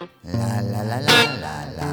La la la la la la.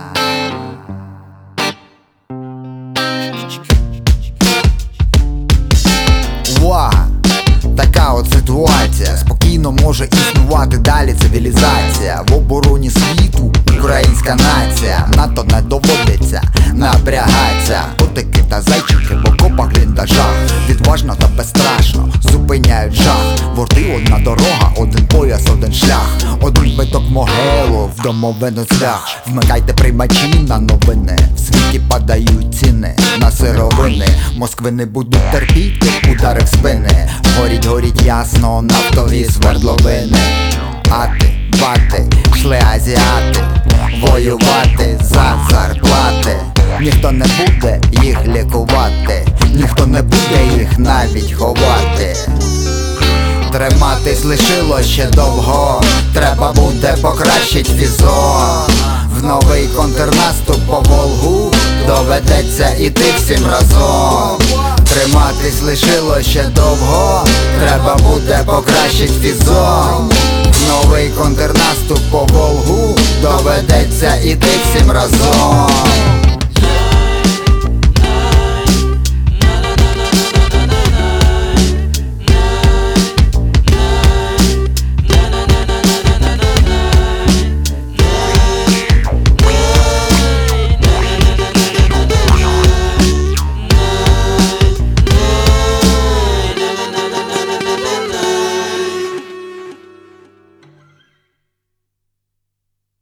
Увага! Така от ситуація. Спокійно може існувати далі цивілізація. В обороні світу українська нація. НАТО не доводиться напрягаться. Котики та зайчики в окопах, бліндажах. Відважно та безстрашно зупиняють жах. Ворти одна дорога, один пояс, один шлях. Один биток в могилу, в домовину цвях. Вмикайте приймачі на новини. В світі падають ціни на сировини. Москви не будуть терпіти удари в спини. Горіть ясно нафтові свердловини. Ати, бати, йшли азіати воювати за зарплати. Ніхто не буде їх лікувати, ніхто не буде їх навіть ховати. Триматись лишилось ще довго, треба буде покращить фізо. В новий контрнаступ по Волгу доведеться іти всім разом. Триматись лишилось ще довго, треба буде покращить фізо. В новий контрнаступ по Волгу доведеться іти всім разом.